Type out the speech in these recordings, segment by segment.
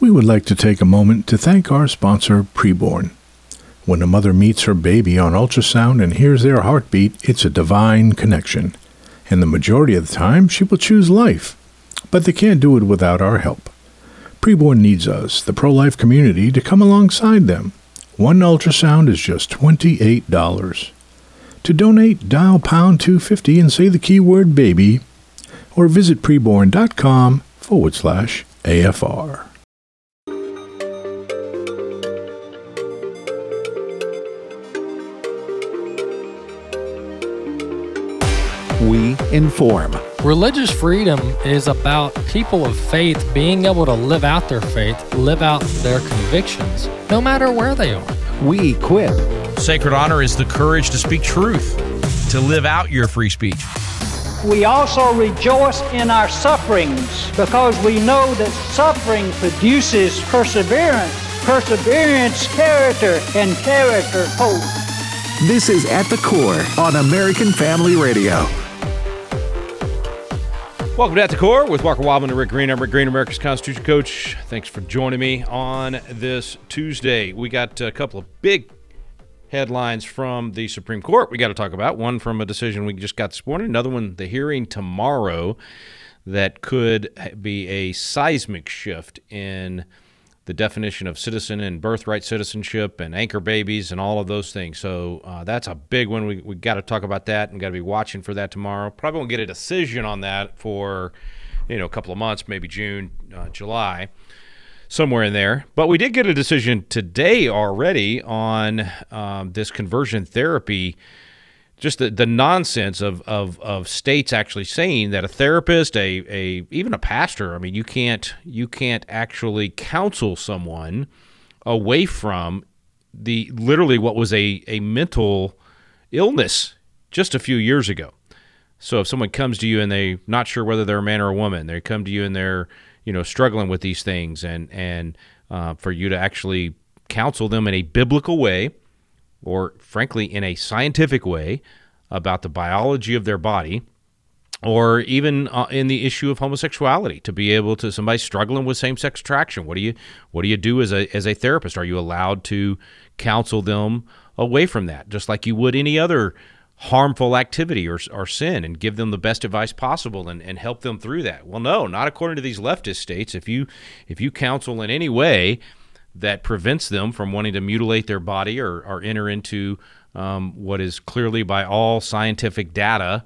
we would like to take a moment to thank our sponsor, Preborn. When a mother meets her baby on ultrasound and hears their heartbeat, it's a divine connection. And the majority of the time, she will choose life. But they can't do it without our help. Preborn needs us, the pro-life community, to come alongside them. One ultrasound is just $28. To donate, dial pound 250 and say the keyword baby, or visit preborn.com/AFR. We inform. Religious freedom is about people of faith being able to live out their faith, live out their convictions, no matter where they are. We equip. Sacred honor is the courage to speak truth, to live out your free speech. We also rejoice in our sufferings because we know that suffering produces perseverance, perseverance, character, and character, hope. This is At the Core on American Family Radio. Welcome to At the Core with Walker Wildman and Rick Green. I'm Rick Green, America's Constitution Coach. Thanks for joining me on this Tuesday. We got a couple of big headlines from the Supreme Court we got to talk about. One from a decision we just got this morning. Another one, the hearing tomorrow, that could be a seismic shift in the definition of citizen and birthright citizenship and anchor babies and all of those things. So that's a big one. We got to talk about that and got to be watching for that tomorrow. Probably won't get a decision on that for a couple of months, maybe June, July, somewhere in there. But we did get a decision today already on this conversion therapy. Just the nonsense of states actually saying that a therapist, even a pastor, I mean, you can't actually counsel someone away from literally what was a mental illness just a few years ago. So if someone comes to you and they're not sure whether they're a man or a woman, they come to you and they're struggling with these things, and for you to actually counsel them in a biblical way, or frankly in a scientific way, about the biology of their body, or even in the issue of homosexuality, to be able to, somebody struggling with same-sex attraction, what do you do as a therapist? Are you allowed to counsel them away from that, just like you would any other harmful activity or sin, and give them the best advice possible and help them through that? Well, no, not according to these leftist states. If you counsel in any way that prevents them from wanting to mutilate their body or enter into what is clearly by all scientific data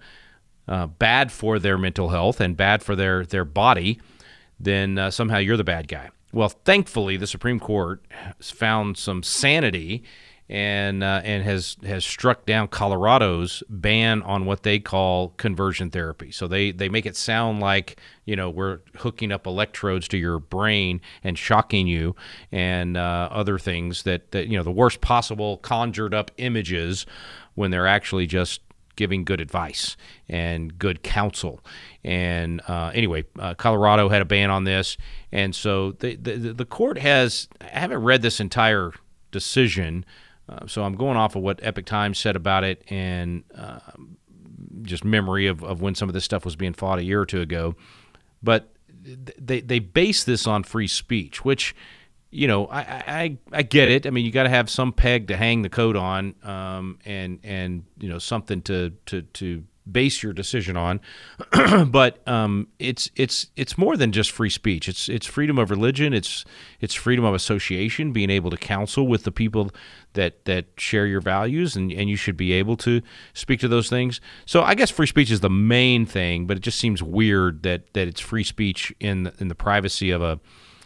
bad for their mental health and bad for their body, then somehow you're the bad guy. Well, thankfully, the Supreme Court has found some sanity and has struck down Colorado's ban on what they call conversion therapy. So they make it sound like, we're hooking up electrodes to your brain and shocking you, and other things that the worst possible conjured up images, when they're actually just giving good advice and good counsel. And anyway, Colorado had a ban on this, and so the court has. I haven't read this entire decision. So I'm going off of what Epoch Times said about it, and just memory of when some of this stuff was being fought a year or two ago. But they base this on free speech, which, I get it. I mean, you got to have some peg to hang the coat on, and something to base your decision on. But it's more than just free speech. It's freedom of religion. It's freedom of association, being able to counsel with the people that share your values, and you should be able to speak to those things. So I guess free speech is the main thing, but it just seems weird that it's free speech in the privacy of a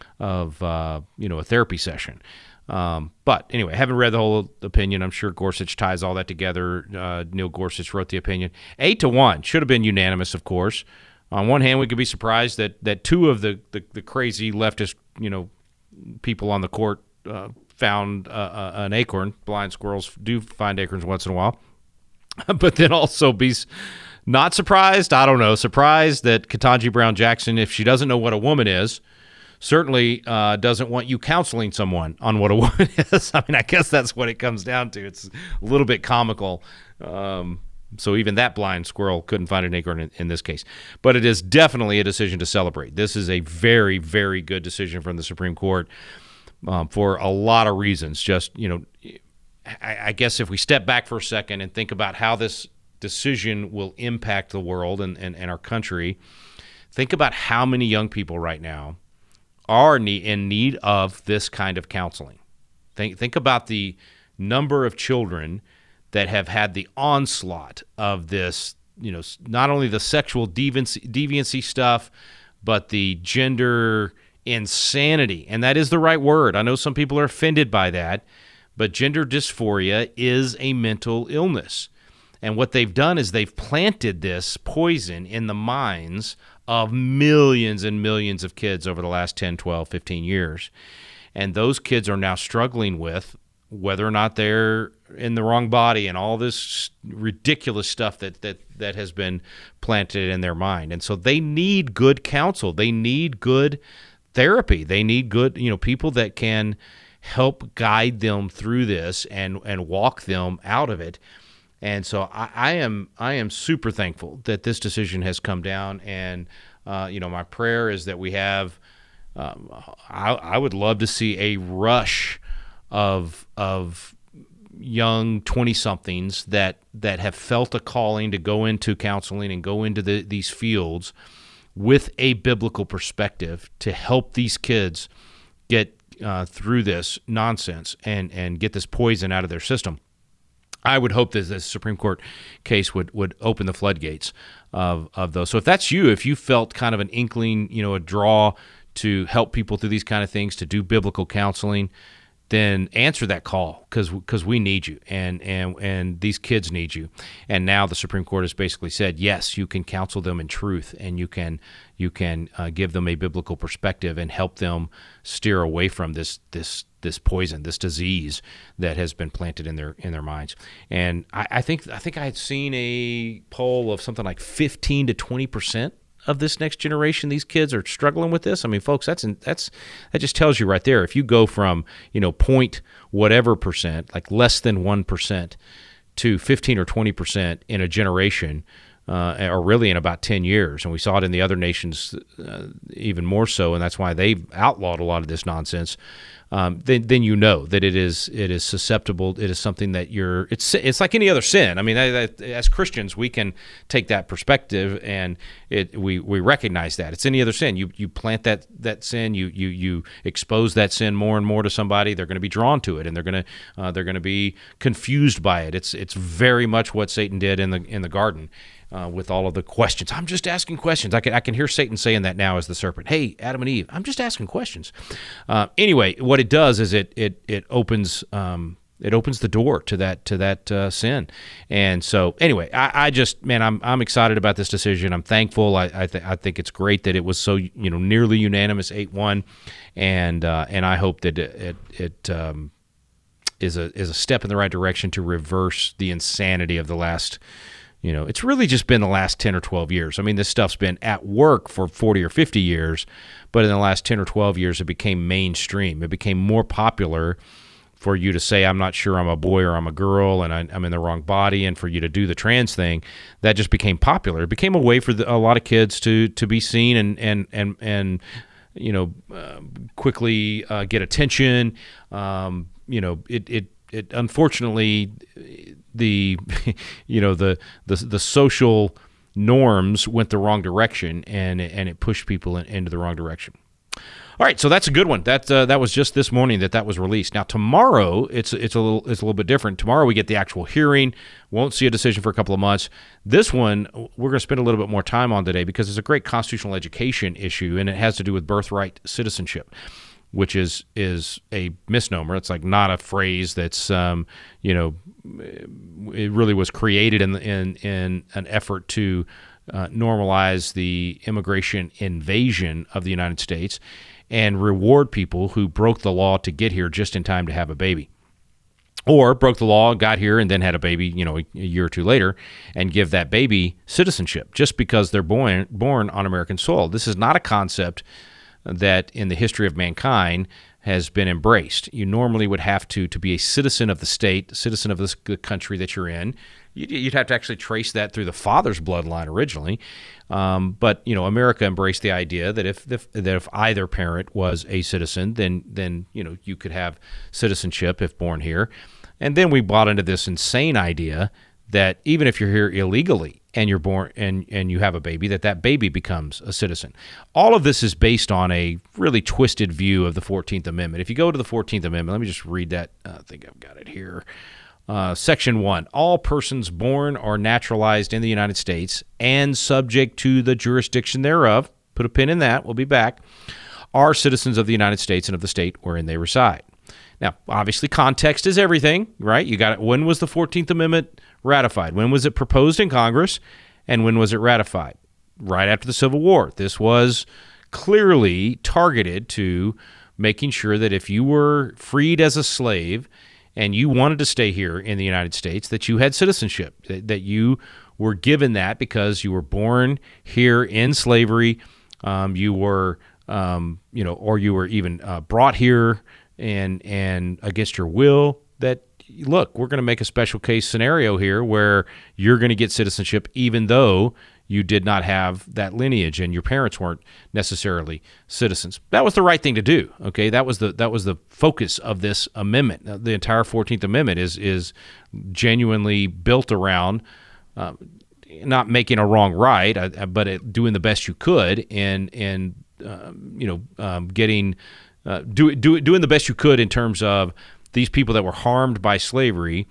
therapy session. But anyway, I haven't read the whole opinion. I'm sure Gorsuch ties all that together. Neil Gorsuch wrote the opinion. 8-1 should have been unanimous, of course. On one hand, we could be surprised that two of the crazy leftist people on the court found an acorn. Blind squirrels do find acorns once in a while. But then also be not surprised. I don't know. Surprised that Ketanji Brown Jackson, if she doesn't know what a woman is, certainly doesn't want you counseling someone on what a woman is. I mean, I guess that's what it comes down to. It's a little bit comical. So even that blind squirrel couldn't find an acorn in this case. But it is definitely a decision to celebrate. This is a very, very good decision from the Supreme Court for a lot of reasons. Just, I guess if we step back for a second and think about how this decision will impact the world and our country, think about how many young people right now are in need of this kind of counseling. Think about the number of children that have had the onslaught of this, not only the sexual deviancy stuff, but the gender insanity. And that is the right word. I know some people are offended by that, but gender dysphoria is a mental illness. And what they've done is they've planted this poison in the minds of millions and millions of kids over the last 10, 12, 15 years. And those kids are now struggling with whether or not they're in the wrong body and all this ridiculous stuff that has been planted in their mind. And so they need good counsel. They need good therapy. They need good, people that can help guide them through this and walk them out of it. And so I am super thankful that this decision has come down. And, my prayer is that we have, I would love to see a rush of young 20-somethings that have felt a calling to go into counseling and go into these fields with a biblical perspective to help these kids get through this nonsense and get this poison out of their system. I would hope that this Supreme Court case would open the floodgates of those. So if that's you, if you felt kind of an inkling, a draw to help people through these kind of things, to do biblical counseling, then answer that call because we need you and these kids need you. And now the Supreme Court has basically said, yes, you can counsel them in truth and you can give them a biblical perspective and help them steer away from this poison, this disease that has been planted in their minds. And I think I had seen a poll of something like 15 to 20% of this next generation, these kids are struggling with this. I mean, folks, that just tells you right there. If you go from point whatever percent, like less than 1%, to 15 or 20% in a generation, or really in about 10 years, and we saw it in the other nations even more so, and that's why they've outlawed a lot of this nonsense. Then you know that it is susceptible. It is something that it's like any other sin. I mean, as Christians, we can take that perspective and we recognize that it's any other sin. You plant that sin, you expose that sin more and more to somebody. They're going to be drawn to it, and they're going to be confused by it. It's very much what Satan did in the garden. With all of the questions. I'm just asking questions. I can hear Satan saying that now as the serpent. Hey, Adam and Eve, I'm just asking questions. Anyway, what it does is it opens the door to that sin. And so anyway, I'm excited about this decision. I'm thankful. I think it's great that it was so nearly unanimous 8-1, and I hope that it is a step in the right direction to reverse the insanity of the last. It's really just been the last 10 or 12 years. I mean, this stuff's been at work for 40 or 50 years, but in the last 10 or 12 years, it became mainstream. It became more popular for you to say, I'm not sure I'm a boy or I'm a girl and I'm in the wrong body, and for you to do the trans thing. That just became popular. It became a way for a lot of kids to be seen and quickly get attention. It unfortunately the social norms went the wrong direction and it pushed people into the wrong direction. All right, so that's a good one. That was just this morning that was released. Now tomorrow it's a little bit different. Tomorrow we get the actual hearing. Won't see a decision for a couple of months. This one we're going to spend a little bit more time on today because it's a great constitutional education issue, and it has to do with birthright citizenship, which is a misnomer. It's like not a phrase that's it really was created in an effort to normalize the immigration invasion of the United States and reward people who broke the law to get here just in time to have a baby, or broke the law, got here, and then had a baby, a year or two later, and give that baby citizenship just because they're born on American soil. This is not a concept that in the history of mankind has been embraced. You normally would have to be a citizen of the state, citizen of the country that you're in. You'd have to actually trace that through the father's bloodline originally. But America embraced the idea that if either parent was a citizen, then you could have citizenship if born here. And then we bought into this insane idea that even if you're here illegally and you're born and you have a baby, that baby becomes a citizen. All of this is based on a really twisted view of the 14th Amendment. If you go to the 14th Amendment, let me just read that. I think I've got it here. Section 1, all persons born or naturalized in the United States and subject to the jurisdiction thereof, put a pin in that, we'll be back, are citizens of the United States and of the state wherein they reside. Now, obviously, context is everything, right? You got it. When was the 14th Amendment ratified? When was it proposed in Congress? And when was it ratified? Right after the Civil War. This was clearly targeted to making sure that if you were freed as a slave and you wanted to stay here in the United States, that you had citizenship, that you were given that because you were born here in slavery, you were, or you were even brought here and against your will, that, look, we're going to make a special case scenario here where you're going to get citizenship even though you did not have that lineage and your parents weren't necessarily citizens. That was the right thing to do. Okay, that was the focus of this amendment. The entire 14th Amendment is genuinely built around not making a wrong right, but doing the best you could and doing the best you could in terms of these people that were harmed by slavery,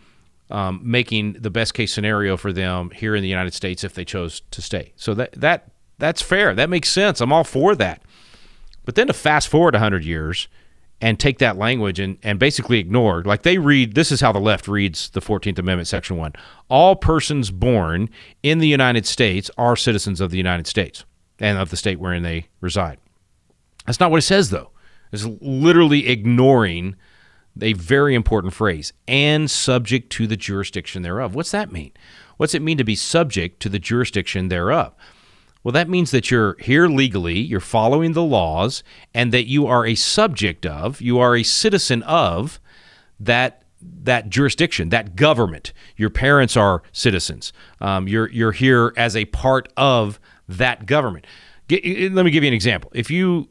making the best case scenario for them here in the United States if they chose to stay. So that's fair. That makes sense. I'm all for that. But then to fast forward 100 years and take that language and basically ignore, like they read, this is how the left reads the 14th Amendment, Section 1. All persons born in the United States are citizens of the United States and of the state wherein they reside. That's not what it says, though. It's literally ignoring a very important phrase, and subject to the jurisdiction thereof. What's that mean? What's it mean to be subject to the jurisdiction thereof? Well, that means that you're here legally, you're following the laws, and that you are a subject of, you are a citizen of that jurisdiction, that government. Your parents are citizens. You're here as a part of that government. Let me give you an example. If you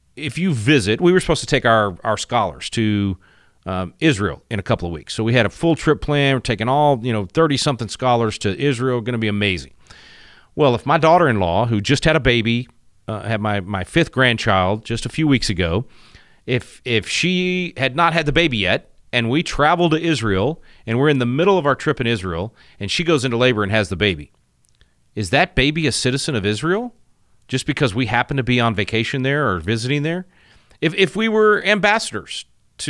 visit, we were supposed to take our scholars to Israel in a couple of weeks. So we had a full trip plan. We're taking all 30-something scholars to Israel. Going to be amazing. Well, if my daughter-in-law, who just had a baby, had my fifth grandchild just a few weeks ago, if she had not had the baby yet, and we travel to Israel, and we're in the middle of our trip in Israel, and she goes into labor and has the baby, is that baby a citizen of Israel just because we happen to be on vacation there or visiting there? If we were ambassadors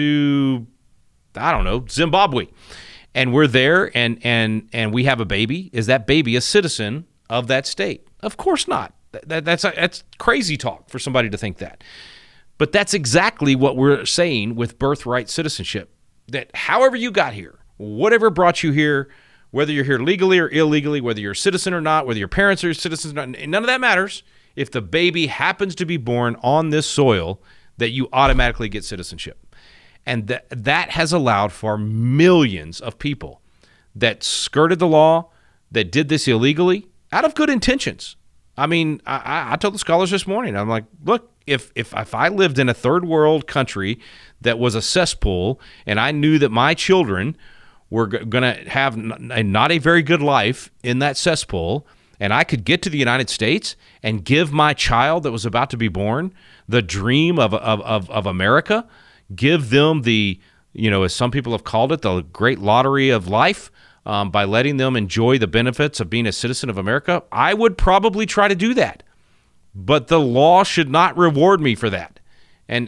to, I don't know, Zimbabwe, and we're there and we have a baby, is that baby a citizen of that state? Of course not. That's crazy talk for somebody to think that. But that's exactly what we're saying with birthright citizenship, that however you got here, whatever brought you here, whether you're here legally or illegally, whether you're a citizen or not, whether your parents are citizens or not, none of that matters. If the baby happens to be born on this soil, that you automatically get citizenship. And that has allowed for millions of people that skirted the law, that did this illegally, out of good intentions. I mean, I told the scholars this morning, I'm like, look, if I lived in a third world country that was a cesspool and I knew that my children were going to have not a very good life in that cesspool, and I could get to the United States and give my child that was about to be born the dream of America, give them the, as some people have called it, the great lottery of life, by letting them enjoy the benefits of being a citizen of America, I would probably try to do that. But the law should not reward me for that. And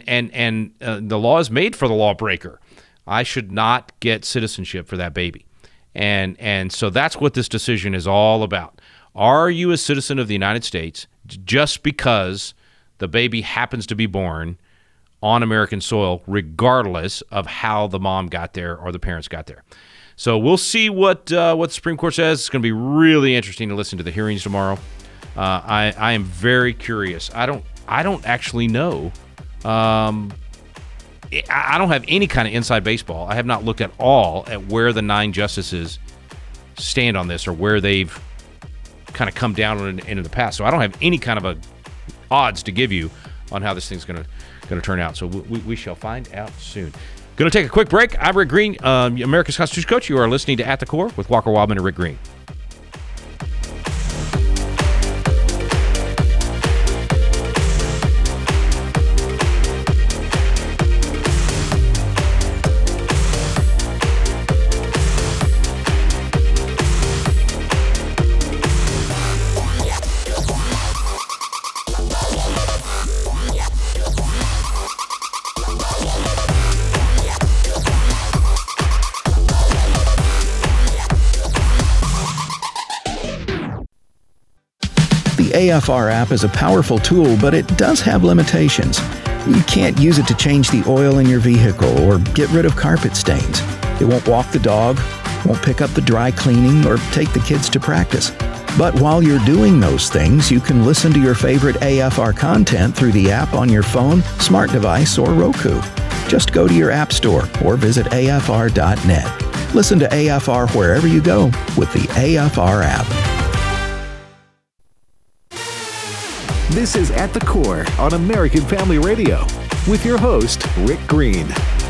the law is made for the lawbreaker. I should not get citizenship for that baby. And so that's what this decision is all about. Are you a citizen of the United States just because the baby happens to be born on American soil, regardless of how the mom got there or the parents got there? So we'll see what the Supreme Court says. It's going to be really interesting to listen to the hearings tomorrow. I am very curious. I don't actually know. I don't have any kind of inside baseball. I have not looked at all at where the 9 justices stand on this or where they've kind of come down on it in the past. So I don't have any kind of odds to give you on how this thing's going to turn out. So we shall find out soon. Going to take a quick break. I'm Rick Green, America's Constitution Coach. You are listening to At the Core with Walker Wildman and Rick Green. The AFR app is a powerful tool, but it does have limitations. You can't use it to change the oil in your vehicle or get rid of carpet stains. It won't walk the dog, won't pick up the dry cleaning, or take the kids to practice. But while you're doing those things, you can listen to your favorite AFR content through the app on your phone, smart device, or Roku. Just go to your app store or visit afr.net. Listen to AFR wherever you go with the AFR app. This is At the Core on American Family Radio with your host, Rick Green.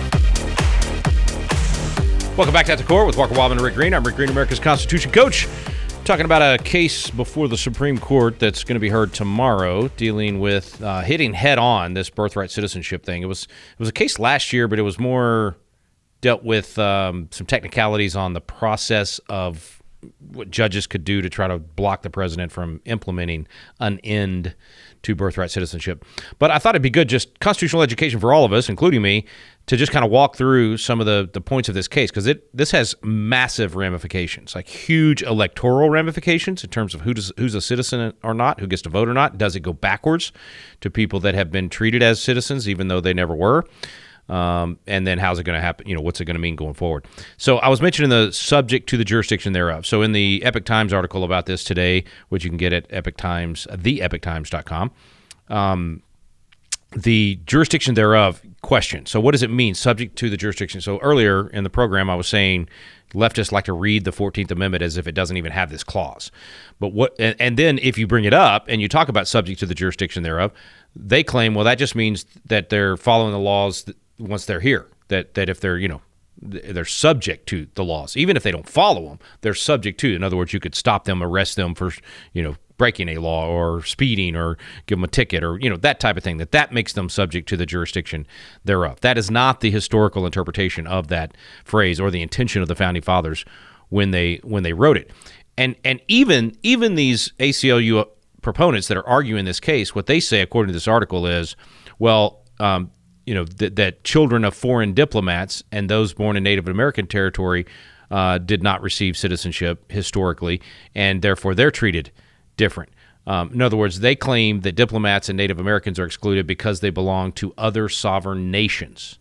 Welcome back to At the Core with Walker Wildman and Rick Green. I'm Rick Green, America's Constitution Coach, talking about a case before the Supreme Court that's going to be heard tomorrow, dealing with hitting head on this birthright citizenship thing. It was a case last year, but it was more dealt with some technicalities on the process of what judges could do to try to block the president from implementing an end to birthright citizenship. But I thought it'd be good, just constitutional education for all of us, including me, to just kind of walk through some of the points of this case, because this has massive ramifications, like huge electoral ramifications in terms of who's a citizen or not, who gets to vote or not. Does it go backwards to people that have been treated as citizens even though they never were? And then how's it going to happen? What's it going to mean going forward? So I was mentioning the subject to the jurisdiction thereof. So in the Epoch Times article about this today, which you can get at Epoch Times, theepochtimes.com, the jurisdiction thereof question. So what does it mean, subject to the jurisdiction? So earlier in the program, I was saying leftists like to read the 14th Amendment as if it doesn't even have this clause. But and then if you bring it up and you talk about subject to the jurisdiction thereof, they claim, well, that just means that they're following the laws once they're here, that if they're, they're subject to the laws. Even if they don't follow them, they're subject to. In other words, you could stop them, arrest them for, breaking a law or speeding or give them a ticket or, that type of thing, that makes them subject to the jurisdiction thereof. That is not the historical interpretation of that phrase or the intention of the Founding Fathers when they wrote it. And even these ACLU proponents that are arguing this case, what they say, according to this article, is, well, that children of foreign diplomats and those born in Native American territory did not receive citizenship historically, and therefore they're treated different. In other words, they claim that diplomats and Native Americans are excluded because they belong to other sovereign nations.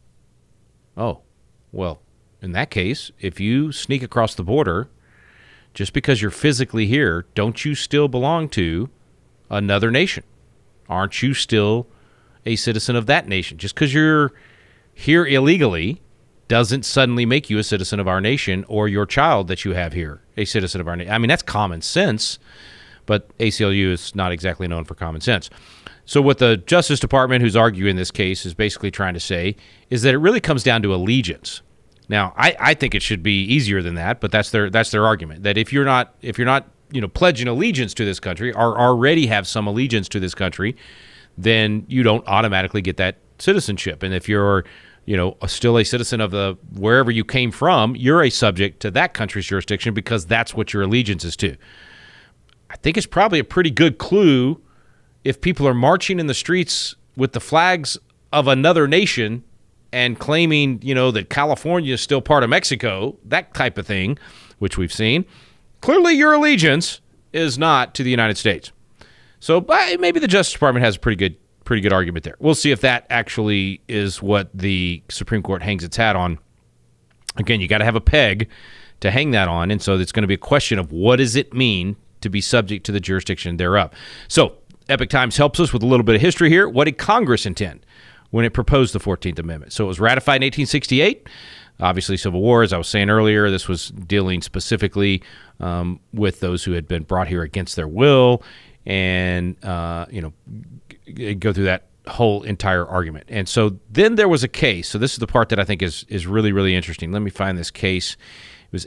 Oh, well, in that case, if you sneak across the border, just because you're physically here, don't you still belong to another nation? Aren't you still a citizen of that nation? Just because you're here illegally doesn't suddenly make you a citizen of our nation, or your child that you have here a citizen of our nation. I mean, that's common sense, but ACLU is not exactly known for common sense. So what the Justice Department, who's arguing this case, is basically trying to say is that it really comes down to allegiance. Now, I think it should be easier than that, but that's their argument, that if you're not pledging allegiance to this country or already have some allegiance to this country, then you don't automatically get that citizenship. And if you're still a citizen of the wherever you came from, you're a subject to that country's jurisdiction because that's what your allegiance is to. I think it's probably a pretty good clue if people are marching in the streets with the flags of another nation and claiming, that California is still part of Mexico, that type of thing, which we've seen. Clearly your allegiance is not to the United States. So maybe the Justice Department has a pretty good argument there. We'll see if that actually is what the Supreme Court hangs its hat on. Again, you got to have a peg to hang that on, and so it's going to be a question of what does it mean to be subject to the jurisdiction thereof. So Epoch Times helps us with a little bit of history here. What did Congress intend when it proposed the 14th Amendment? So it was ratified in 1868. Obviously, Civil War, as I was saying earlier, this was dealing specifically with those who had been brought here against their will, and go through that whole entire argument. And so then there was a case. So this is the part that I think is really, really interesting. Let me find this case. It was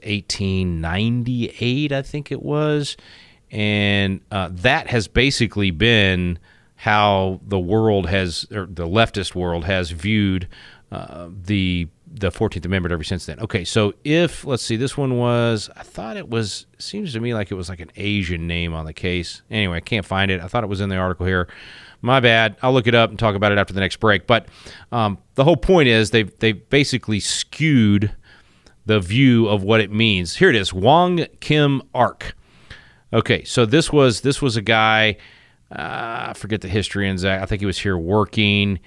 1898, I think it was. And that has basically been how the world has, or the leftist world has viewed the 14th Amendment ever since then. Okay, so let's see, this one was, I thought it was, seems to me like it was like an Asian name on the case. Anyway, I can't find it. I thought it was in the article here. My bad. I'll look it up and talk about it after the next break. But the whole point is they've basically skewed the view of what it means. Here it is, Wong Kim Ark. Okay, so this was a guy, I forget the history, and I think he was here working,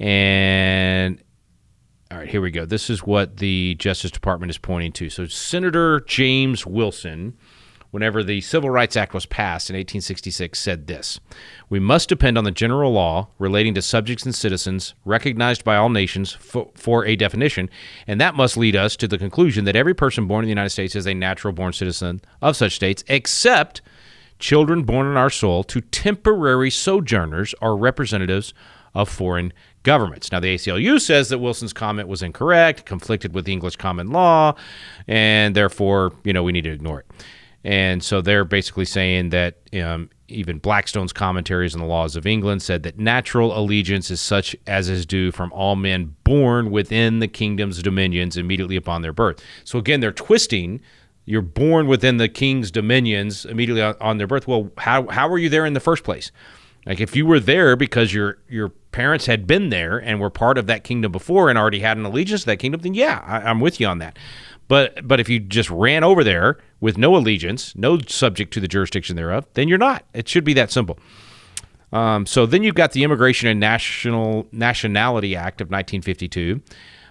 and all right, here we go. This is what the Justice Department is pointing to. So Senator James Wilson, whenever the Civil Rights Act was passed in 1866, said this: "We must depend on the general law relating to subjects and citizens recognized by all nations for a definition, and that must lead us to the conclusion that every person born in the United States is a natural-born citizen of such states, except children born in our soil to temporary sojourners or representatives of foreign governments." Now, the ACLU says that Wilson's comment was incorrect, conflicted with the English common law, and therefore, we need to ignore it. And so they're basically saying that even Blackstone's commentaries on the laws of England said that natural allegiance is such as is due from all men born within the kingdom's dominions immediately upon their birth. So again, they're twisting. You're born within the king's dominions immediately on their birth. Well, how were you there in the first place? Like, if you were there because your parents had been there and were part of that kingdom before and already had an allegiance to that kingdom, then yeah, I'm with you on that. But if you just ran over there with no allegiance, no subject to the jurisdiction thereof, then you're not. It should be that simple. So then you've got the Immigration and Nationality Act of 1952,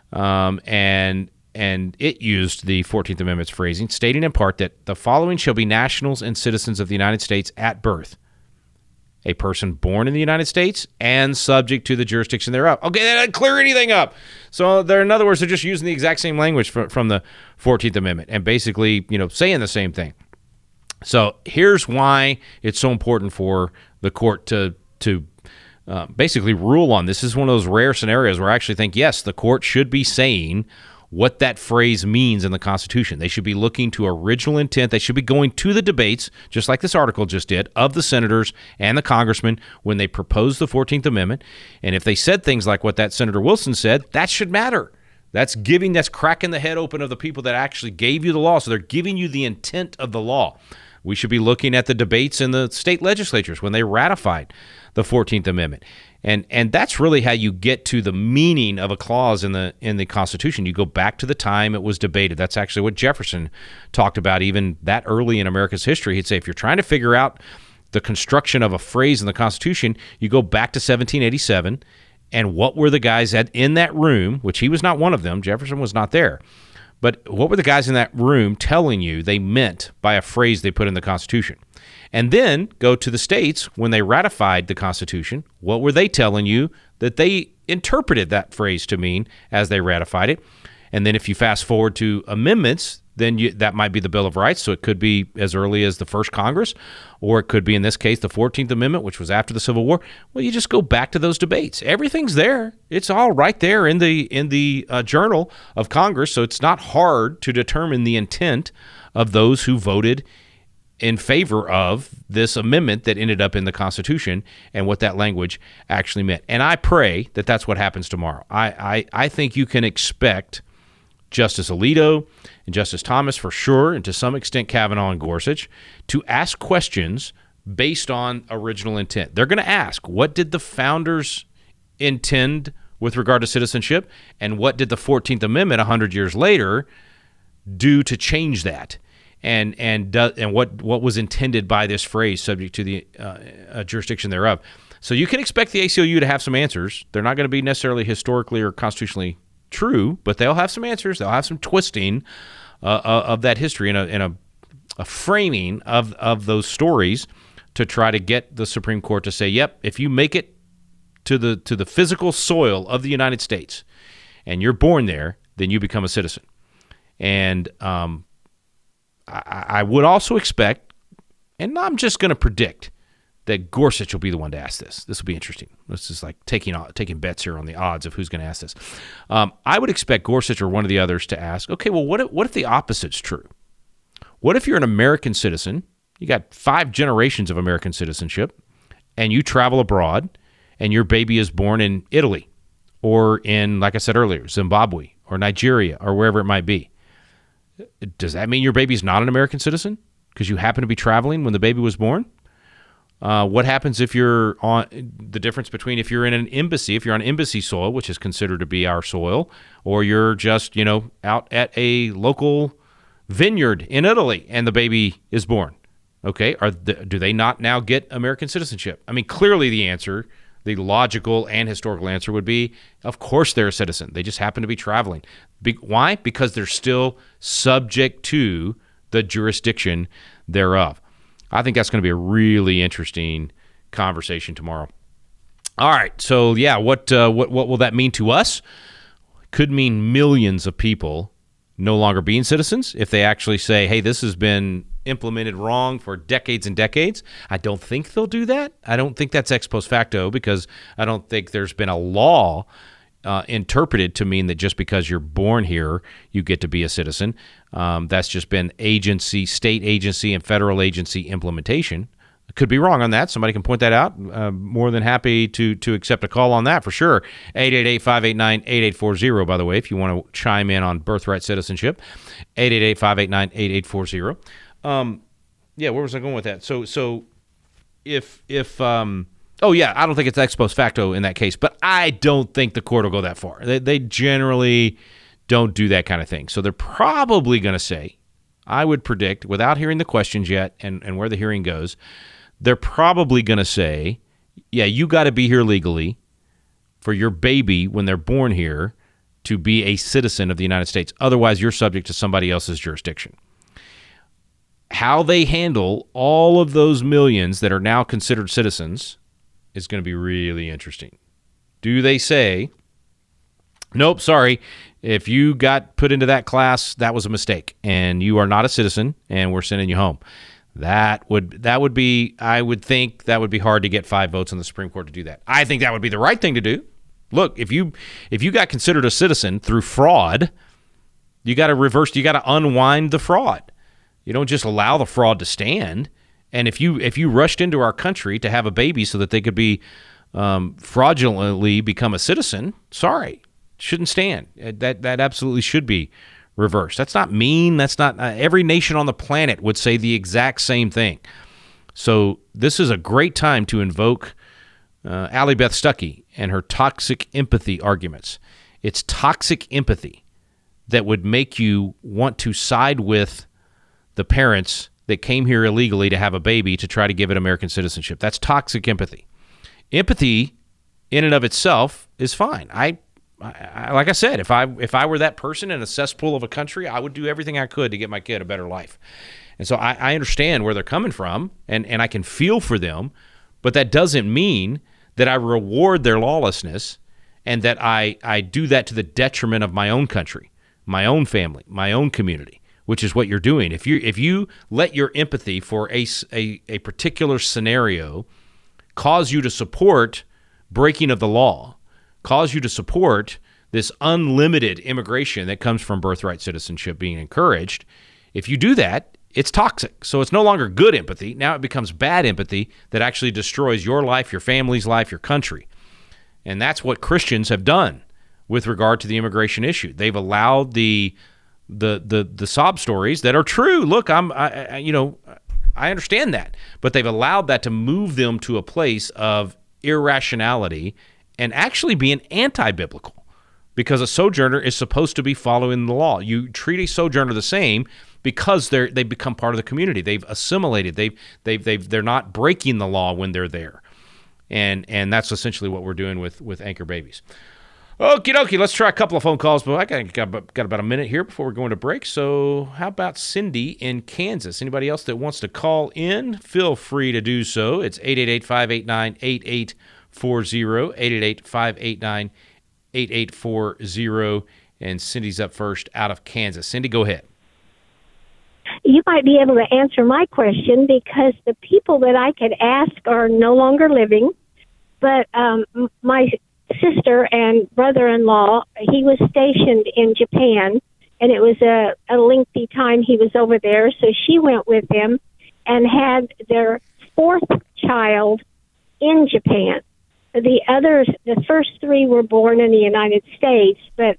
and it used the 14th Amendment's phrasing, stating in part that the following shall be nationals and citizens of the United States at birth: a person born in the United States and subject to the jurisdiction thereof. Okay, that doesn't clear anything up. So in other words, they're just using the exact same language from the 14th Amendment and basically, saying the same thing. So here's why it's so important for the court to basically rule on this. This is one of those rare scenarios where I actually think, yes, the court should be saying what that phrase means in the Constitution. They should be looking to original intent. They should be going to the debates, just like this article just did, of the senators and the congressmen when they proposed the 14th Amendment. And if they said things like what that Senator Wilson said, that should matter. That's cracking the head open of the people that actually gave you the law. So they're giving you the intent of the law. We should be looking at the debates in the state legislatures when they ratified the 14th Amendment. And that's really how you get to the meaning of a clause in the Constitution. You go back to the time it was debated. That's actually what Jefferson talked about even that early in America's history. He'd say, if you're trying to figure out the construction of a phrase in the Constitution, you go back to 1787, and what were the guys in that room, which he was not one of them, Jefferson was not there, but what were the guys in that room telling you they meant by a phrase they put in the Constitution? And then go to the states when they ratified the Constitution. What were they telling you that they interpreted that phrase to mean as they ratified it? And then if you fast forward to amendments, then that might be the Bill of Rights. So it could be as early as the first Congress, or it could be, in this case, the 14th Amendment, which was after the Civil War. Well, you just go back to those debates. Everything's there. It's all right there in the Journal of Congress. So it's not hard to determine the intent of those who voted in favor of this amendment that ended up in the Constitution and what that language actually meant. And I pray that that's what happens tomorrow. I think you can expect Justice Alito and Justice Thomas, for sure, and to some extent Kavanaugh and Gorsuch, to ask questions based on original intent. They're going to ask, what did the founders intend with regard to citizenship, and what did the 14th Amendment 100 years later do to change that? And what was intended by this phrase, subject to the jurisdiction thereof. So you can expect the ACLU to have some answers. They're not going to be necessarily historically or constitutionally true, but they'll have some answers. They'll have some twisting of that history and a framing of those stories to try to get the Supreme Court to say, yep, if you make it to the physical soil of the United States and you're born there, then you become a citizen. And I would also expect, and I'm just going to predict, that Gorsuch will be the one to ask this. This will be interesting. This is like taking bets here on the odds of who's going to ask this. I would expect Gorsuch or one of the others to ask, okay, well, what if the opposite's true? What if you're an American citizen, you got 5 generations of American citizenship, and you travel abroad, and your baby is born in Italy or in, like I said earlier, Zimbabwe or Nigeria or wherever it might be? Does that mean your baby's not an American citizen because you happen to be traveling when the baby was born? What happens if you're on the difference between if you're in an embassy, if you're on embassy soil, which is considered to be our soil, or you're just, out at a local vineyard in Italy and the baby is born? Okay, do they not now get American citizenship? I mean, clearly the answer, the logical and historical answer would be, of course they're a citizen. They just happen to be traveling. Why? Because they're still subject to the jurisdiction thereof. I think that's going to be a really interesting conversation tomorrow. All right, so yeah, what will that mean to us? Could mean millions of people no longer being citizens if they actually say, hey, this has been implemented wrong for decades and decades. I don't think they'll do that. I don't think that's ex post facto, because I don't think there's been a law interpreted to mean that just because you're born here, you get to be a citizen. That's just been state agency and federal agency implementation. I could be wrong on that. Somebody can point that out. More than happy to accept a call on that for sure. 888-589-8840, by the way, if you want to chime in on birthright citizenship. 888-589-8840. Yeah, where was I going with that? So if oh yeah, I don't think it's ex post facto in that case, but I don't think the court will go that far. They generally don't do that kind of thing. So they're probably going to say, I would predict, without hearing the questions yet and where the hearing goes, they're probably going to say, yeah, you got to be here legally for your baby when they're born here to be a citizen of the United States. Otherwise, you're subject to somebody else's jurisdiction. How they handle all of those millions that are now considered citizens is going to be really interesting. Do they say, nope, sorry, if you got put into that class, that was a mistake, and you are not a citizen, and we're sending you home? That would be, I would think that would be hard to get 5 votes on the Supreme Court to do that. I think that would be the right thing to do. Look, if you got considered a citizen through fraud, you got to unwind the fraud. You don't just allow the fraud to stand. And if you rushed into our country to have a baby so that they could be fraudulently become a citizen, sorry, shouldn't stand. That absolutely should be reversed. That's not mean. That's not every nation on the planet would say the exact same thing. So this is a great time to invoke Allie Beth Stuckey and her toxic empathy arguments. It's toxic empathy that would make you want to side with the parents that came here illegally to have a baby to try to give it American citizenship. That's toxic empathy. Empathy in and of itself is fine. I like I said, if I were that person in a cesspool of a country, I would do everything I could to get my kid a better life. And so I understand where they're coming from, and I can feel for them, but that doesn't mean that I reward their lawlessness and that I do that to the detriment of my own country, my own family, my own community, which is what you're doing. If you let your empathy for a particular scenario cause you to support breaking of the law, cause you to support this unlimited immigration that comes from birthright citizenship being encouraged, if you do that, it's toxic. So it's no longer good empathy. Now it becomes bad empathy that actually destroys your life, your family's life, your country. And that's what Christians have done with regard to the immigration issue. They've allowed the sob stories that are true. Look, I understand that, but they've allowed that to move them to a place of irrationality and actually being anti-biblical, because a sojourner is supposed to be following the law. You treat a sojourner the same because they've become part of the community. They've assimilated. They're not breaking the law when they're there, and that's essentially what we're doing with anchor babies. Okie dokie, let's try a couple of phone calls, but I got about a minute here before we're going to break. So how about Cindy in Kansas? Anybody else that wants to call in, feel free to do so. It's 888-589-8840, 888-589-8840, And Cindy's up first out of Kansas. Cindy, go ahead. You might be able to answer my question because the people that I could ask are no longer living. But my sister and brother-in-law, he was stationed in Japan, and it was a lengthy time he was over there. So she went with him and had their fourth child in Japan. The first three were born in the United States, but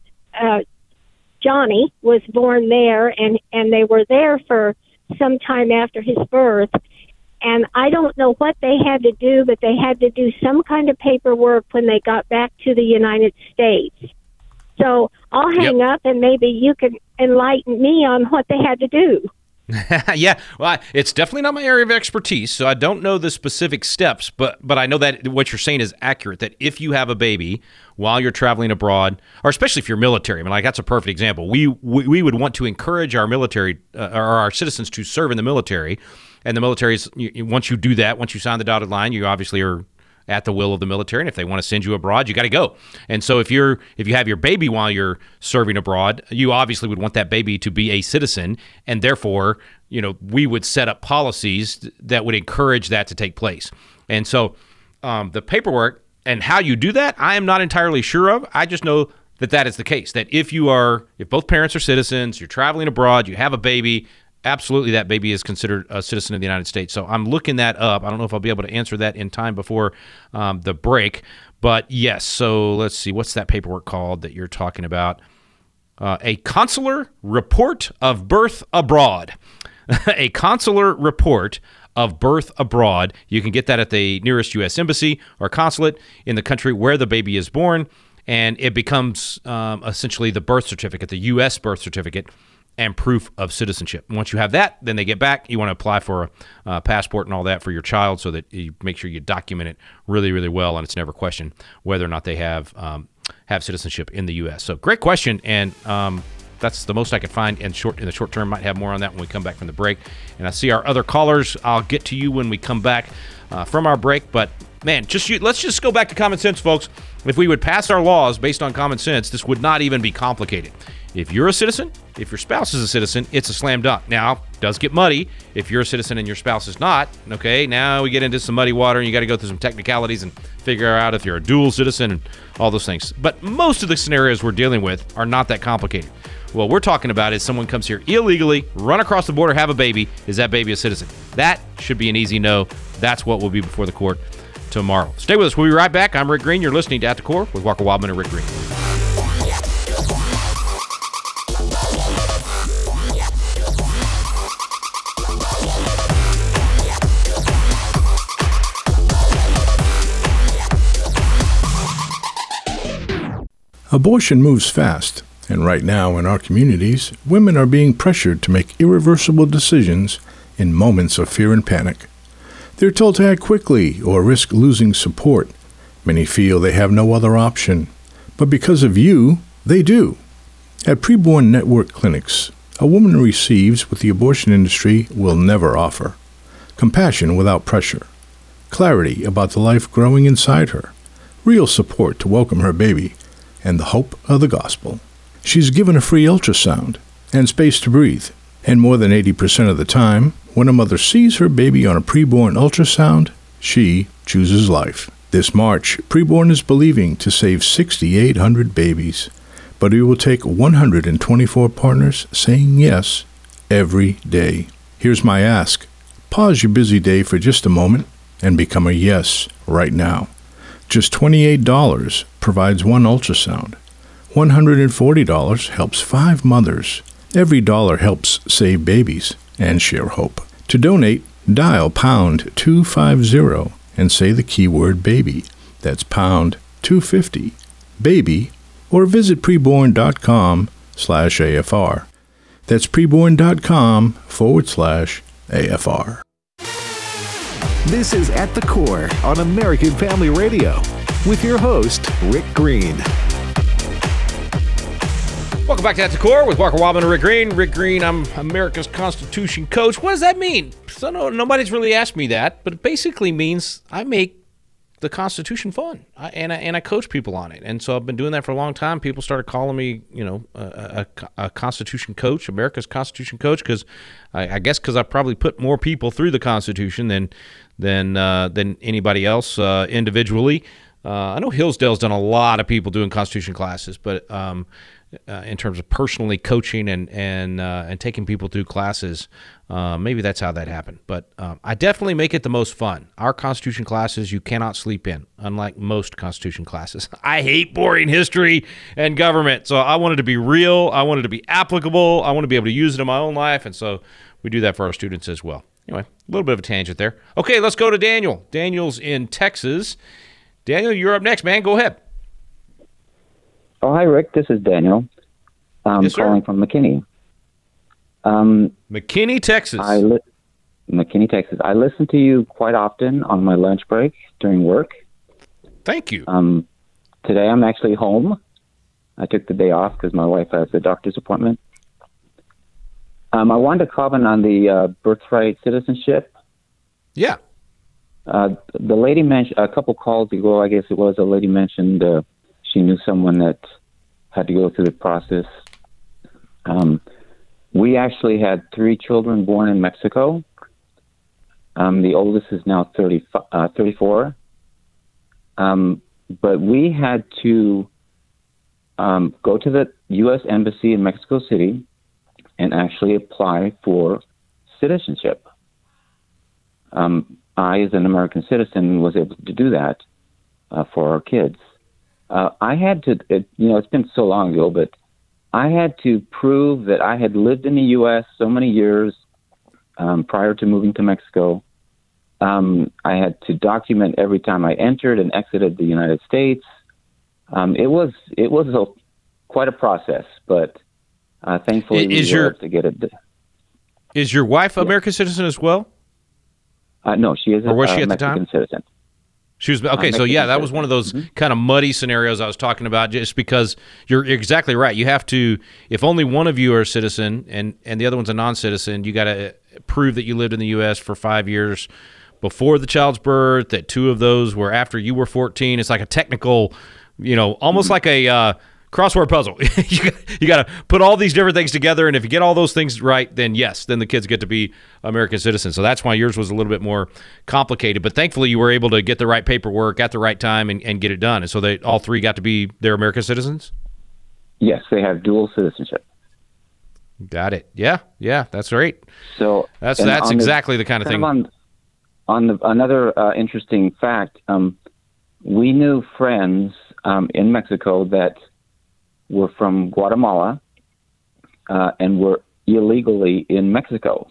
Johnny was born there, and they were there for some time after his birth. And I don't know what they had to do, but they had to do some kind of paperwork when they got back to the United States. So I'll hang up, and maybe you can enlighten me on what they had to do. Yeah, well, it's definitely not my area of expertise, so I don't know the specific steps, but I know that what you're saying is accurate, that if you have a baby while you're traveling abroad, or especially if you're military, I mean, like that's a perfect example. We would want to encourage our military, or our citizens to serve in the military, and the military is, once you do that, once you sign the dotted line, you obviously are at the will of the military, and if they want to send you abroad, you got to go. And so if you have your baby while you're serving abroad, you obviously would want that baby to be a citizen, and therefore, we would set up policies that would encourage that to take place. And so the paperwork and how you do that, I am not entirely sure of. I just know that is the case, that if both parents are citizens, you're traveling abroad, you have a baby, absolutely, that baby is considered a citizen of the United States. So I'm looking that up. I don't know if I'll be able to answer that in time before the break. But yes, so let's see. What's that paperwork called that you're talking about? A consular report of birth abroad. A consular report of birth abroad. You can get that at the nearest U.S. embassy or consulate in the country where the baby is born. And it becomes essentially the birth certificate, the U.S. birth certificate, and proof of citizenship. And once you have that, then they get back. You want to apply for a passport and all that for your child so that you make sure you document it really, really well, and it's never questioned whether or not they have citizenship in the U.S. So great question, and that's the most I could find in the short term. Might have more on that when we come back from the break. And I see our other callers. I'll get to you when we come back from our break. But man, let's just go back to common sense, folks. If we would pass our laws based on common sense, this would not even be complicated. If you're a citizen, if your spouse is a citizen, it's a slam dunk. Now, it does get muddy if you're a citizen and your spouse is not. Okay, now we get into some muddy water, and you got to go through some technicalities and figure out if you're a dual citizen and all those things. But most of the scenarios we're dealing with are not that complicated. What we're talking about is someone comes here illegally, run across the border, have a baby. Is that baby a citizen? That should be an easy no. That's what will be before the court tomorrow. Stay with us. We'll be right back. I'm Rick Green. You're listening to At the Core with Walker Wildman and Rick Green. Abortion moves fast, and right now in our communities, women are being pressured to make irreversible decisions in moments of fear and panic. They're told to act quickly or risk losing support. Many feel they have no other option, but because of you, they do. At Preborn Network Clinics, a woman receives what the abortion industry will never offer: compassion without pressure, clarity about the life growing inside her, real support to welcome her baby, and the hope of the gospel. She's given a free ultrasound and space to breathe, and more than 80% of the time, when a mother sees her baby on a preborn ultrasound, she chooses life. This March, Preborn is believing to save 6,800 babies, but it will take 124 partners saying yes every day. Here's my ask. Pause your busy day for just a moment and become a yes right now. Just $28 provides one ultrasound. $140 helps 5 mothers. Every dollar helps save babies and share hope. To donate, dial pound 250 and say the keyword baby. That's pound 250, baby, or visit preborn.com/AFR. That's preborn.com/AFR. This is At the Core on American Family Radio with your host, Rick Green. Welcome back to At the Core with Walker Wildman and Rick Green. Rick Green, I'm America's Constitution coach. What does that mean? So nobody's really asked me that, but it basically means I make the Constitution fun, and I coach people on it, and so I've been doing that for a long time. People started calling me, a Constitution coach, America's Constitution coach, because I guess because I probably put more people through the Constitution than anybody else individually. I know Hillsdale's done a lot of people doing Constitution classes, but in terms of personally coaching and taking people through classes, maybe that's how that happened. But I definitely make it the most fun. Our Constitution classes you cannot sleep in, unlike most Constitution classes. I hate boring history and government, so I want it to be real. I want it to be applicable. I want to be able to use it in my own life, and so we do that for our students as well. Anyway, a little bit of a tangent there. Okay, let's go to Daniel. Daniel's in Texas. Daniel, you're up next, man. Go ahead. Oh, hi, Rick. This is Daniel. Yes, sir. Calling from McKinney. McKinney, Texas. McKinney, Texas. I listen to you quite often on my lunch break during work. Thank you. Today I'm actually home. I took the day off because my wife has a doctor's appointment. I wanted to comment on the birthright citizenship. Yeah. The lady mentioned a couple calls ago, I guess it was, a lady mentioned she knew someone that had to go through the process. We actually had 3 children born in Mexico. The oldest is now 34. But we had to go to the U.S. Embassy in Mexico City and actually apply for citizenship. I, as an American citizen, was able to do that for our kids. I had to, it's been so long ago, but I had to prove that I had lived in the U.S. so many years prior to moving to Mexico. I had to document every time I entered and exited the United States. It was quite a process, but thankfully we were able to get it. Is your wife American citizen as well? No, she is or was she a at Mexican the time? citizen. She was okay. So yeah, that was one of those kind of muddy scenarios I was talking about. Just because you're exactly right. You have to, if only one of you are a citizen and the other one's a non-citizen, you got to prove that you lived in the U.S. for 5 years before the child's birth. That 2 of those were after you were 14. It's like a technical, almost like a crossword puzzle. you got to put all these different things together, and if you get all those things right, then yes, then the kids get to be American citizens. So that's why yours was a little bit more complicated. But thankfully, you were able to get the right paperwork at the right time and get it done. And so they all 3 got to be their American citizens? Yes, they have dual citizenship. Got it. Yeah, that's great. So that's exactly the kind of thing. Another interesting fact, we knew friends in Mexico that were from Guatemala and were illegally in Mexico.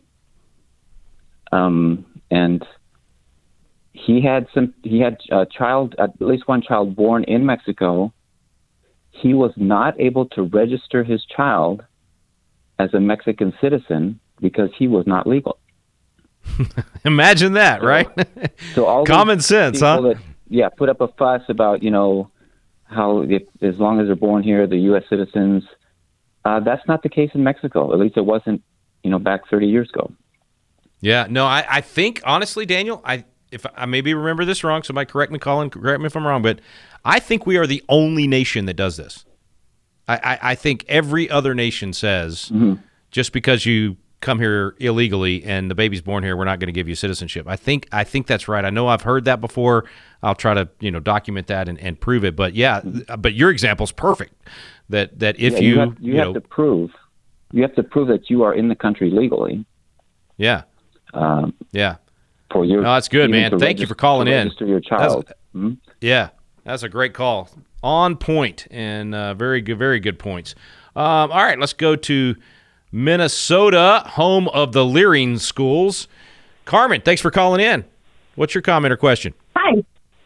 And he had a child, at least one child born in Mexico. He was not able to register his child as a Mexican citizen because he was not legal. Imagine that, right? So all common sense, huh? That, put up a fuss about, how as long as they're born here, the U.S. citizens. That's not the case in Mexico. At least it wasn't, back 30 years ago. Yeah, no, I think, honestly, Daniel, if I maybe remember this wrong, somebody correct me, Colin, correct me if I'm wrong, but I think we are the only nation that does this. I think every other nation says, just because you come here illegally and the baby's born here, we're not going to give you citizenship. I think that's right. I know I've heard that before. I'll try to document that and prove it. But yeah, but your example's perfect. That if you have to prove that you are in the country legally. Yeah. Yeah. For your, no, that's good, man. Thank you for calling in. Register your child. Yeah, that's a great call. On point and very good points. All right, let's go to Minnesota, home of the Leering schools. Carmen, thanks for calling in. What's your comment or question? Hi.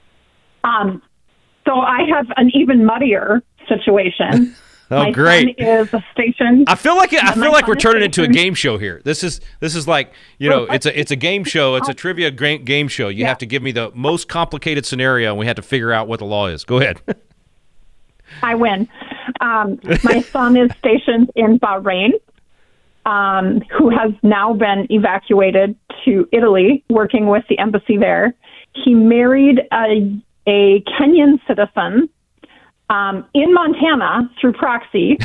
So I have an even muddier situation. Oh, my great! Son is stationed. I feel like we're turning into a game show here. This is like it's a game show. It's a trivia game show. You have to give me the most complicated scenario, and we have to figure out what the law is. Go ahead. I win. My son is stationed in Bahrain, who has now been evacuated to Italy, working with the embassy there. He married a a Kenyan citizen in Montana through proxy.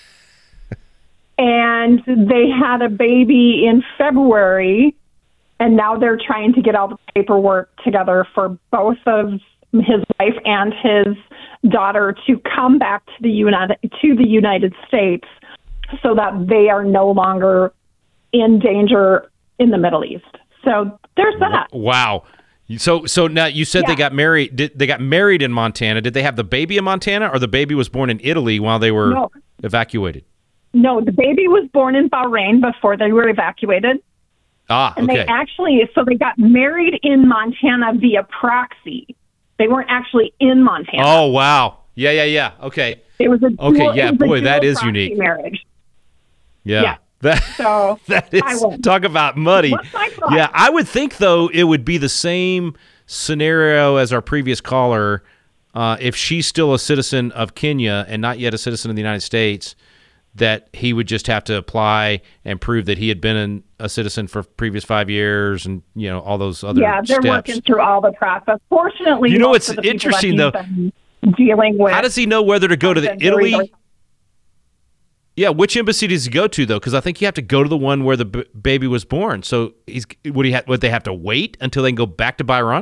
And they had a baby in February, and now they're trying to get all the paperwork together for both of his wife and his daughter to come back to the United States so that they are no longer in danger in the Middle East. So there's that. Wow. So now you said they got married. They got married in Montana. Did they have the baby in Montana, or the baby was born in Italy while they were evacuated? No, the baby was born in Bahrain before they were evacuated. And they they got married in Montana via proxy. They weren't actually in Montana. Oh, wow. Yeah. Okay. It was a that is unique. Marriage. Yeah. So that is, talk about muddy. Yeah, I would think, though, it would be the same scenario as our previous caller. If she's still a citizen of Kenya and not yet a citizen of the United States, that he would just have to apply and prove that he had been a citizen for previous 5 years and, all those other steps. Yeah, they're working through all the process. Fortunately, it's interesting, though. Dealing with. How does he know whether to go to the Italy? Yeah, which embassy does he go to, though? Because I think you have to go to the one where the baby was born. So would they have to wait until they can go back to Bahrain?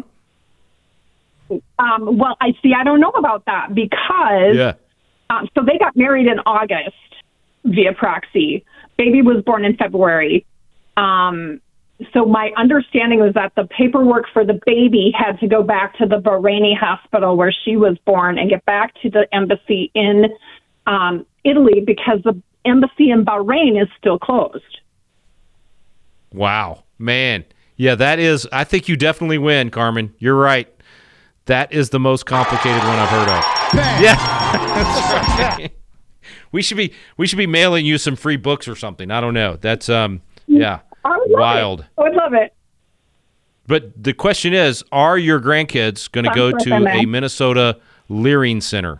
Well, I don't know about that because so they got married in August via proxy. Baby was born in February. So my understanding was that the paperwork for the baby had to go back to the Bahraini hospital where she was born and get back to the embassy in Italy because the embassy in Bahrain is still closed. Wow, man. Yeah, that is, I think you definitely win, Carmen. You're right. That is the most complicated one I've heard of. Bang. Yeah. That's right. We should be mailing you some free books or something. I don't know. That's wild. I would love it. But the question is, are your grandkids going to go to a Minnesota Leering Center?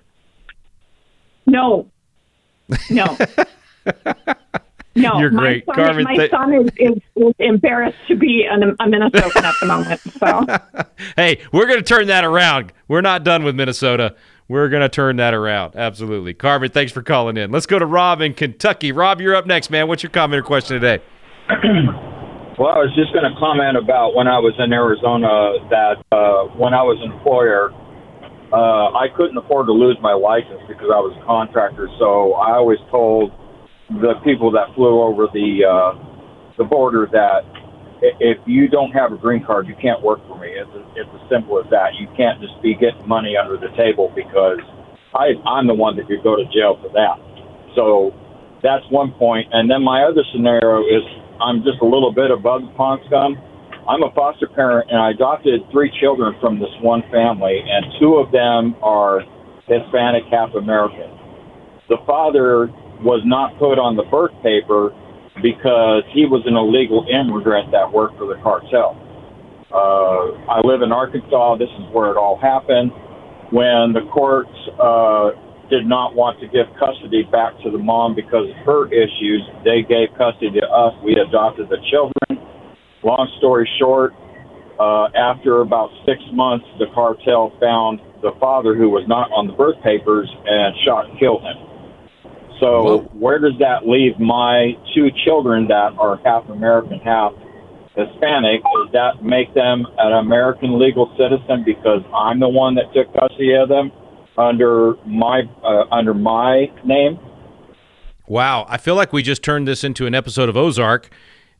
No. No. You're great, Carmen. My son is embarrassed to be a Minnesotan at the moment. So, hey, we're going to turn that around. We're not done with Minnesota. We're going to turn that around. Absolutely. Carmen, thanks for calling in. Let's go to Rob in Kentucky. Rob, you're up next, man. What's your comment or question today? Well, I was just going to comment about when I was in Arizona that when I was an employer, I couldn't afford to lose my license because I was a contractor. So I always told the people that flew over the border that if you don't have a green card, you can't work for me. It's as simple as that. You can't just be getting money under the table because I'm the one that could go to jail for that. So that's one point. And then my other scenario is I'm just a little bit above the pond scum. I'm a foster parent, and I adopted 3 children from this one family, and 2 of them are Hispanic, half American. The father was not put on the birth paper because he was an illegal immigrant that worked for the cartel. I live in Arkansas. This is where it all happened. When the courts did not want to give custody back to the mom because of her issues, they gave custody to us. We adopted the children. Long story short, after about 6 months, the cartel found the father who was not on the birth papers and shot and killed him. So where does that leave my 2 children that are half American, half Hispanic? Does that make them an American legal citizen because I'm the one that took custody of them under my name? Wow, I feel like we just turned this into an episode of Ozark.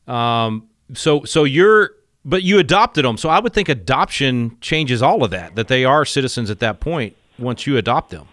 So you adopted them. So I would think adoption changes all of that they are citizens at that point once you adopt them.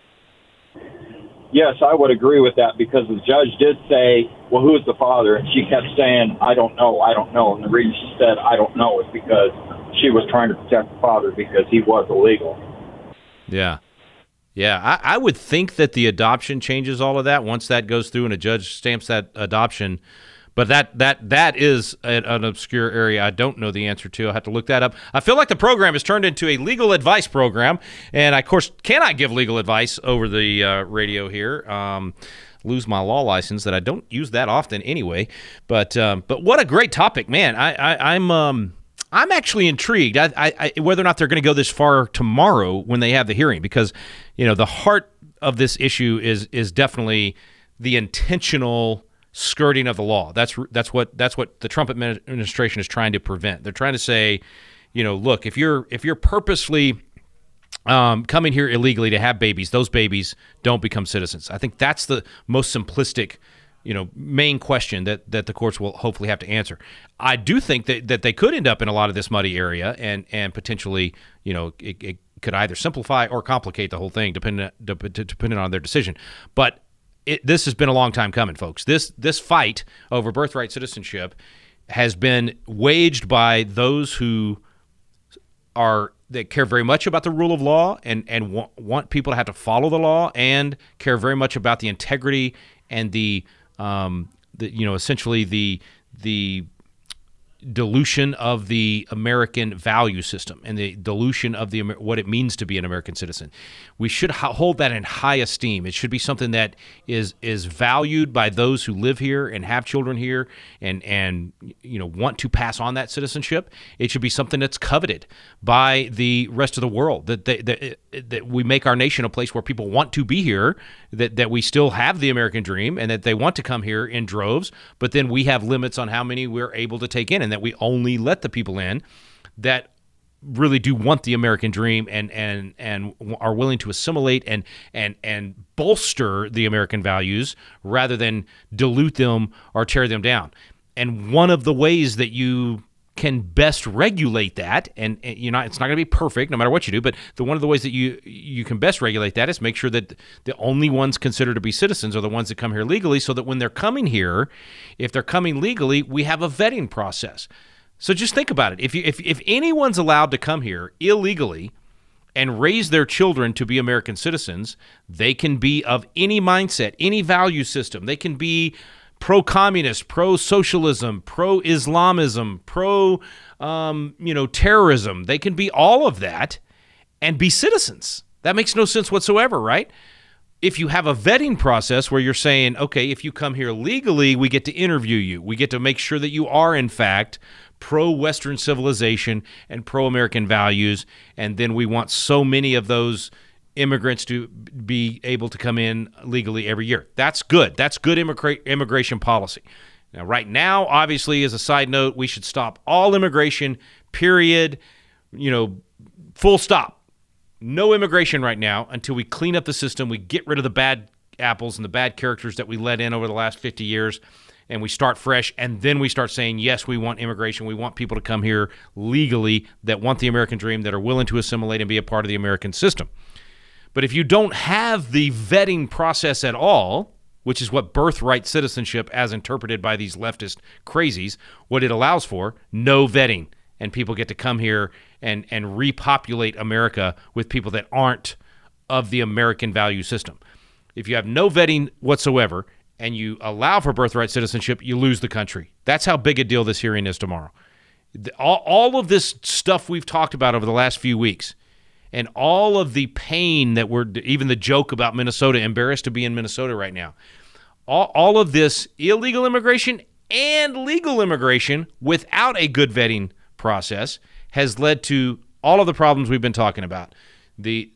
Yes, I would agree with that because the judge did say, well, who's the father? And she kept saying, I don't know. And the reason she said, I don't know, is because she was trying to protect the father because he was illegal. Yeah. Yeah, I would think that the adoption changes all of that once that goes through and a judge stamps that adoption. But that is an obscure area I don't know the answer to. I'll have to look that up. I feel like the program has turned into a legal advice program, and I, of course, cannot give legal advice over the radio here. Lose my law license that I don't use that often anyway. But what a great topic, man. I'm actually intrigued whether or not they're going to go this far tomorrow when they have the hearing, because, the heart of this issue is definitely the intentional skirting of the law. That's what the Trump administration is trying to prevent. They're trying to say, look, if you're purposely coming here illegally to have babies, those babies don't become citizens. I think that's the most simplistic, main question that the courts will hopefully have to answer. I do think that they could end up in a lot of this muddy area and potentially, it could either simplify or complicate the whole thing depending on their decision. But this has been a long time coming, folks. This fight over birthright citizenship has been waged by those who that care very much about the rule of law and want people to have to follow the law, and care very much about the integrity and the essentially the dilution of the American value system and the dilution of what it means to be an American citizen. We should hold that in high esteem. It should be something that is valued by those who live here and have children here and want to pass on that citizenship. It should be something that's coveted by the rest of the world, that we make our nation a place where people want to be here, that we still have the American dream, and that they want to come here in droves, but then we have limits on how many we're able to take in, and that we only let the people in that really do want the American dream and are willing to assimilate and bolster the American values rather than dilute them or tear them down. And one of the ways that you can best regulate that, and it's not going to be perfect no matter what you do, but one of the ways that you can best regulate that is make sure that the only ones considered to be citizens are the ones that come here legally, so that when they're coming here, if they're coming legally, we have a vetting process. So just think about it. If anyone's allowed to come here illegally and raise their children to be American citizens, they can be of any mindset, any value system. They can be pro-communist, pro-socialism, pro-Islamism, terrorism. They can be all of that and be citizens. That makes no sense whatsoever, right? If you have a vetting process where you're saying, okay, if you come here legally, we get to interview you. We get to make sure that you are, in fact, pro-Western civilization and pro-American values, and then we want so many of those immigrants to be able to come in legally every year. That's good. That's good immigration policy. Now, right now, obviously, as a side note, we should stop all immigration, period, full stop. No immigration right now until we clean up the system, we get rid of the bad apples and the bad characters that we let in over the last 50 years, and we start fresh, and then we start saying, yes, we want immigration. We want people to come here legally that want the American dream, that are willing to assimilate and be a part of the American system. But if you don't have the vetting process at all, which is what birthright citizenship, as interpreted by these leftist crazies, what it allows for, no vetting. And people get to come here and repopulate America with people that aren't of the American value system. If you have no vetting whatsoever and you allow for birthright citizenship, you lose the country. That's how big a deal this hearing is tomorrow. All of this stuff we've talked about over the last few weeks, and all of the pain that even the joke about Minnesota, embarrassed to be in Minnesota right now, all of this illegal immigration and legal immigration without a good vetting process has led to all of the problems we've been talking about. The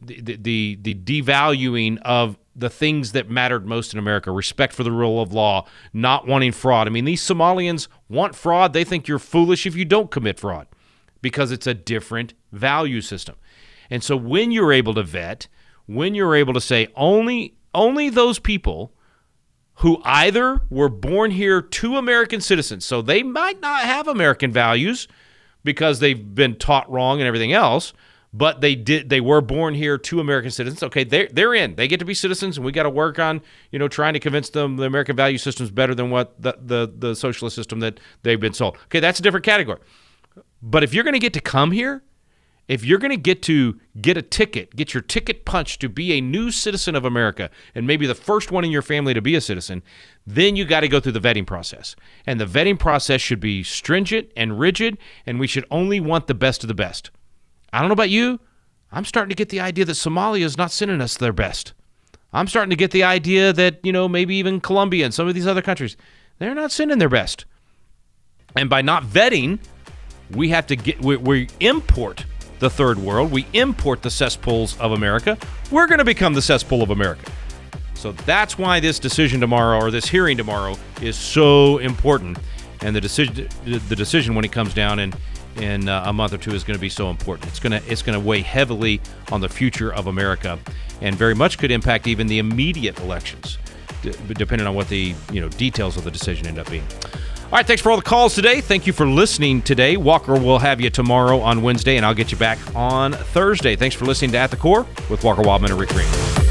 devaluing of the things that mattered most in America, respect for the rule of law, not wanting fraud. I mean, these Somalians want fraud. They think you're foolish if you don't commit fraud because it's a different value system. And so when you're able to vet, when you're able to say only those people who either were born here to American citizens, so they might not have American values because they've been taught wrong and everything else, but they were born here to American citizens. Okay, they're in. They get to be citizens, and we got to work on trying to convince them the American value system is better than what the socialist system that they've been sold. Okay, that's a different category. But if you're going to get to come here, if you're going to get a ticket, get your ticket punched to be a new citizen of America, and maybe the first one in your family to be a citizen, then you got to go through the vetting process. And the vetting process should be stringent and rigid, and we should only want the best of the best. I don't know about you. I'm starting to get the idea that Somalia is not sending us their best. I'm starting to get the idea that, maybe even Colombia and some of these other countries, they're not sending their best. And by not vetting, we have to we import the third world. We import the cesspools of America. We're going to become the cesspool of America. So that's why this decision tomorrow, or this hearing tomorrow, is so important. And the decision when it comes down in a month or two is going to be so important. It's going to weigh heavily on the future of America, and very much could impact even the immediate elections, depending on what the details of the decision end up being. All right, thanks for all the calls today. Thank you for listening today. Walker will have you tomorrow on Wednesday, and I'll get you back on Thursday. Thanks for listening to At the Core with Walker Wildman and Rick Green.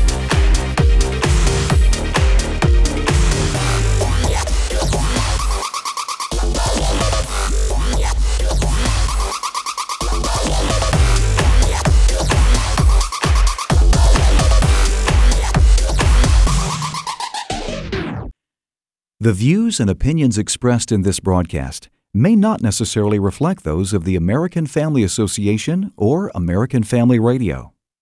The views and opinions expressed in this broadcast may not necessarily reflect those of the American Family Association or American Family Radio.